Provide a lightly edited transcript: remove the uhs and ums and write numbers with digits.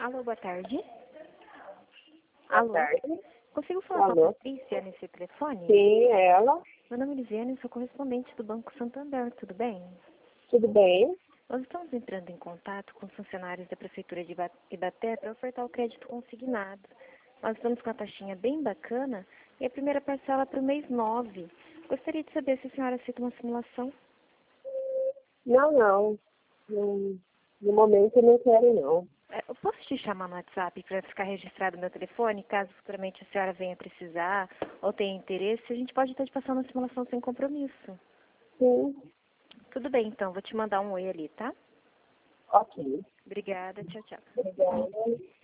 Alô, boa tarde. Boa Alô. tarde. Consigo falar com a Alô. Patrícia nesse telefone? Sim, ela. Meu nome é Lisiane, sou correspondente do Banco Santander, tudo bem? Tudo bem? Nós estamos entrando em contato com os funcionários da Prefeitura de Ibaté para ofertar o crédito consignado. Nós estamos com a taxinha bem bacana e a primeira parcela para o mês 9. Gostaria de saber se a senhora aceita uma simulação. Não. No momento eu não quero, não. Eu posso te chamar no WhatsApp para ficar registrado no meu telefone, caso futuramente a senhora venha precisar ou tenha interesse? A gente pode estar te passando uma simulação sem compromisso. Sim. Tudo bem, então. Vou te mandar um oi ali, tá? Ok. Obrigada. Tchau, tchau. Obrigada.